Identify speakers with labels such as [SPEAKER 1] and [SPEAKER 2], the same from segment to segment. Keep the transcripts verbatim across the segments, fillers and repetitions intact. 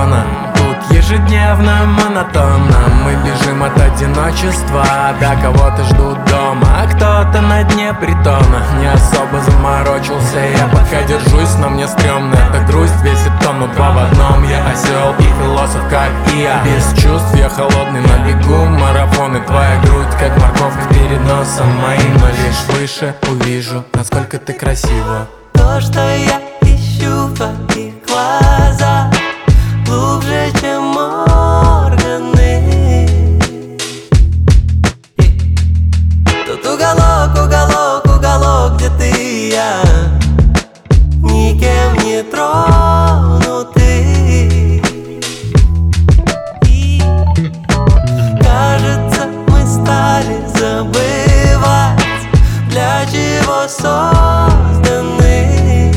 [SPEAKER 1] зона. Тут ежедневно, монотонно мы бежим от одиночества, до кого-то ждут дома, а кто-то на дне притона. Не особо заморочился, я пока держусь, но мне стрёмно. Эта грусть весит тонну, два в одном. Я осел и философ, как и я. Без чувств я холодный на бегу, марафон. И твоя грудь, как морковка перед носом моим. Но лишь выше увижу, насколько ты красива.
[SPEAKER 2] То, что я ищу в твоих глазах, глубже, чем органы. Тот уголок, уголок, уголок, где ты и я, никем не тронуты. И кажется, мы стали забывать, для чего созданы.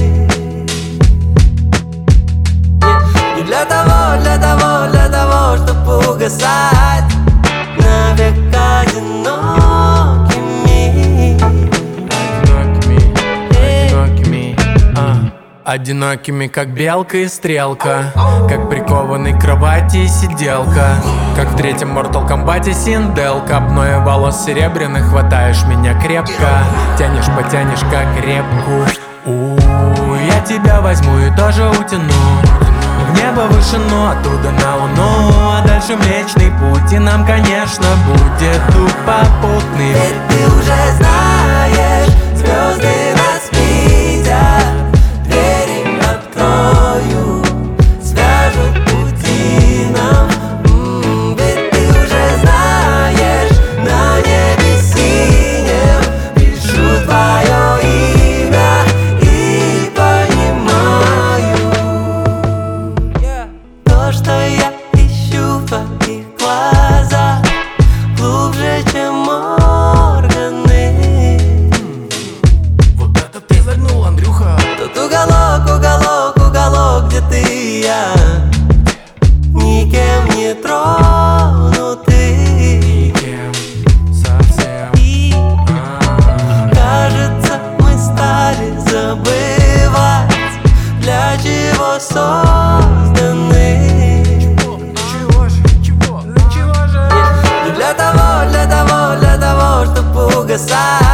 [SPEAKER 2] Не для того, для того, для того, чтобы угасать навек одинокими.
[SPEAKER 1] Одинокими, одинокими, а. Одинокими, как белка и стрелка, как прикованный к кровати сиделка, как в третьем Mortal Kombat Синдел. Копной волос серебряных хватаешь меня крепко, тянешь, потянешь, как репку. У, я тебя возьму и тоже утяну в небо вышину, оттуда на луну, а дальше Млечный Путь. И нам, конечно, будет дух попутный.
[SPEAKER 2] Ведь ты уже знаешь, звезды нас видят, двери открою, свяжут пути нам. М-м, ведь ты уже знаешь, на небе синем пишу твое имя и понимаю. То, что я ищу в твоих глазах, глубже, чем органы.
[SPEAKER 1] Вот это ты загнул, Андрюха.
[SPEAKER 2] Тот уголок, уголок, уголок, где ты и я, никем не тронуты.
[SPEAKER 1] Никем совсем.
[SPEAKER 2] И кажется, мы стали забывать, для чего созданы.
[SPEAKER 1] Чего же, чего, чего же?
[SPEAKER 2] Не для того, для того, для того, чтобы угасать